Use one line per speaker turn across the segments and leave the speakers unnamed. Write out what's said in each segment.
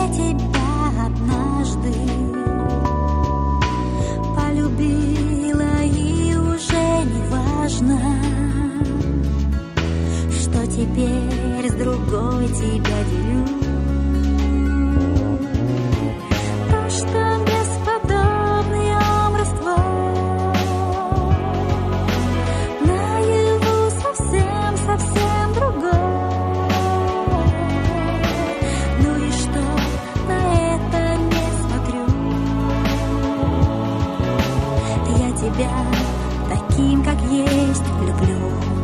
Я тебя однажды полюбила, и уже не важно, что теперь с другой тебя делю. То, что бесподобный омрство наяву совсем другой. Ну и что, на это не смотрю. Я тебя таким, как есть, люблю.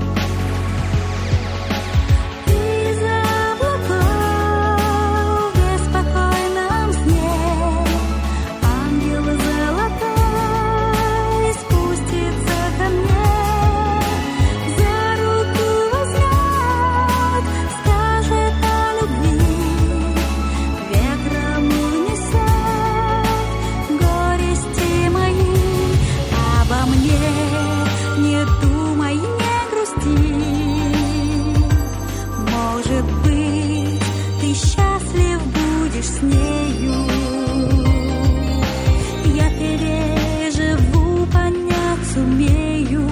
Не думай, не грусти. Может быть, ты счастлив будешь с нею. Я переживу, понять сумею.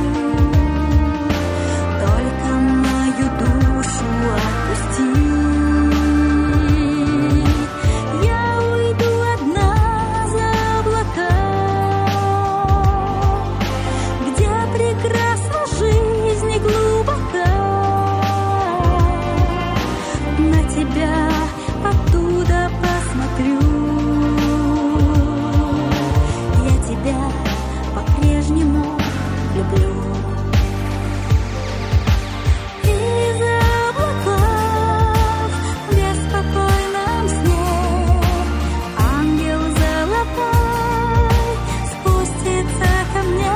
Только мою душу отпусти. Я уйду одна за облака, прекрасна жизнь глубока. На тебя оттуда посмотрю. Я тебя по-прежнему люблю. Из облаков в беспокойном сне ангел золотой спустится ко мне.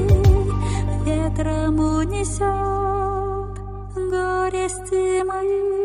Ветром унесет горести мои.